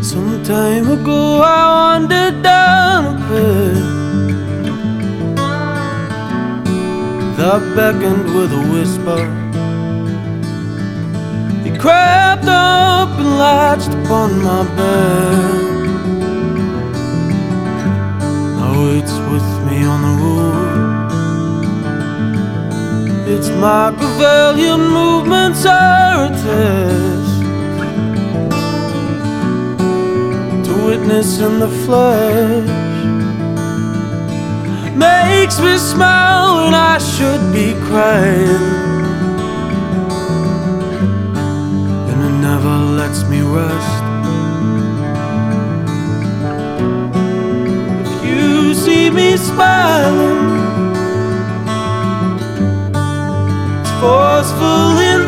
Some time ago I wandered down a path that beckoned with a whisper. He crept up and latched upon my bed. Now it's with me on the road. Its Machiavellian movements are a test to witness in the flesh. Makes me smile when I should be crying, and it never lets me rest. If you see me smiling, it's forceful and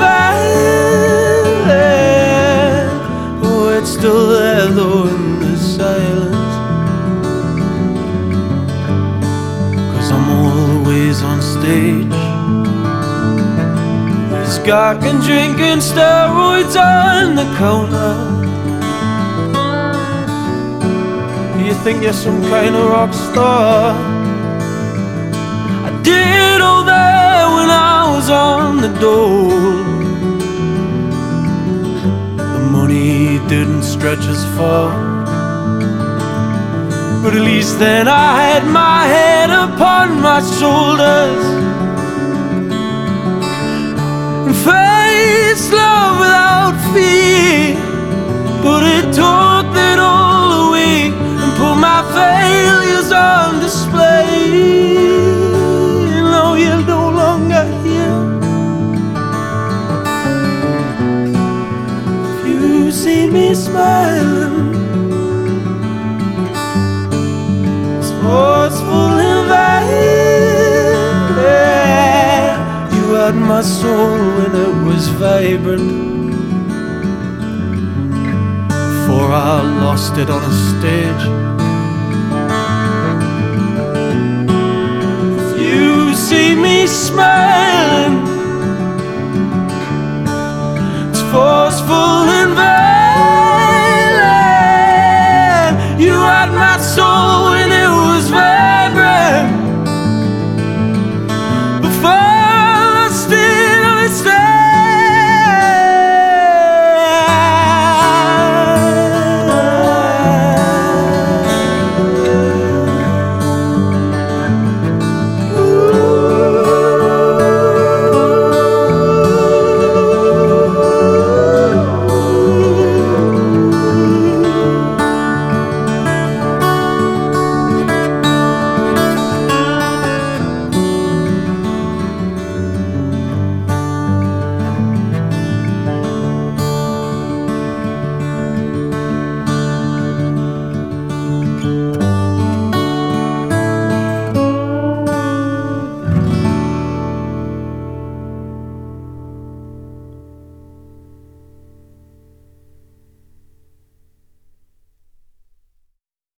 violent. Oh, it's still there though in the silence. I'm always on stage, skirking, drinking steroids on the counter. You think you're some kind of rock star? I did all that when I was on the dole. The money didn't stretch as far, but at least then I had my head upon my shoulders and faced love without fear. But it took that all away and put my failures on display. No, you're no longer here. If you see me smiling, forceful and violent. You had my soul when it was vibrant, before I lost it on a stage. If you see me smiling, it's for